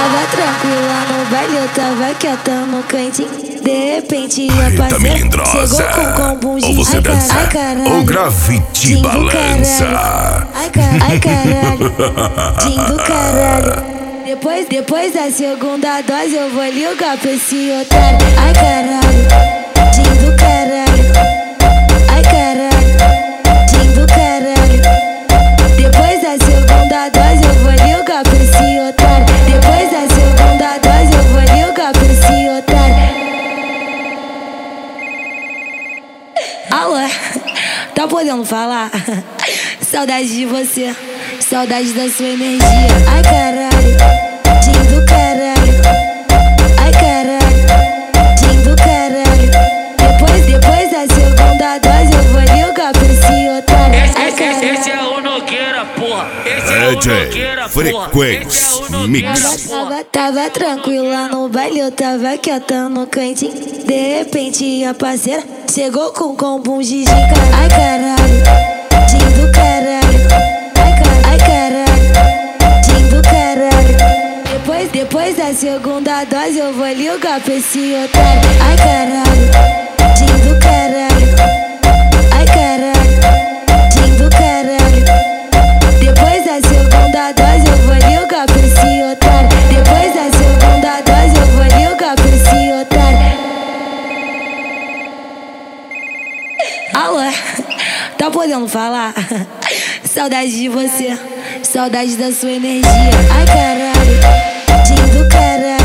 tava tranquila no baile, eu tava quieta no cantinho. De repente a parceira chegou com combo de ou você dança, ai caralho, ou grafite balança. Ai caralho, Jim do caralho. Depois da segunda dose eu vou ligar pra esse otário. Ai caralho, Jim do caralho. Ai caralho, Jim do caralho. Depois da segunda dose eu vou ligar pra esse otário. Depois da segunda dose eu vou ligar pra esse otário. Alô, tá podendo falar? Saudade de você, saudade da sua energia. Ai caralho, Jim do caralho. Ai caralho, Jim do caralho. Depois da segunda dose eu vou ligar pra esse otário. Ai caralho. Esse é o Nogueira, porra. Esse é o Nogueira, porra. Frequência Mix. Tava tranquila no baile, eu tava quieta no cantinho. De repente a parceira chegou com combo de giga. Ai caralho, Jim do caralho. Ai caralho, Jim do caralho. Depois da segunda dose eu vou ligar pra esse otário. Ai caralho, Jim do caralho. Ai caralho, Jim do caralho. Depois da segunda dose eu vou ligar pra esse otário. Depois da segunda dose eu vou ligar pra esse otário. Alô, tá podendo falar? Saudade de você, saudade da sua energia. Ai caralho, Jim do caralho.